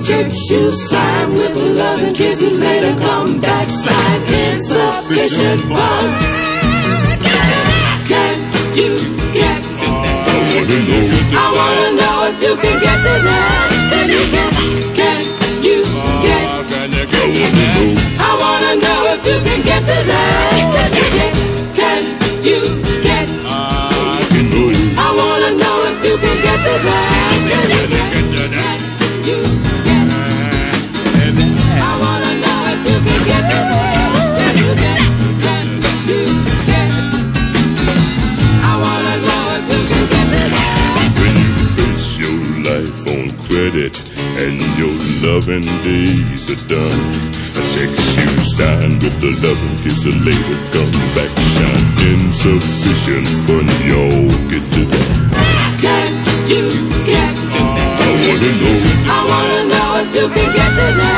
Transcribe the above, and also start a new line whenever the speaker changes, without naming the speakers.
checks you sign with love and kisses later come back, sign insufficient funds. Can you get? I wanna know if you can get to that. Can you get? Can you get? I wanna know if you can get to that. Can you get? Can you get? I wanna know if you can get to that. Can you get? Can you get? I wanna know if you can get to that. Can you get? Can you get? I wanna know if you can get to that.
When you base your life on credit and your loving days are done, a check you sign with the loving kiss later come back, shine insufficient fun. Y'all get to that.
Can you get?
I wanna know
if you can get to that.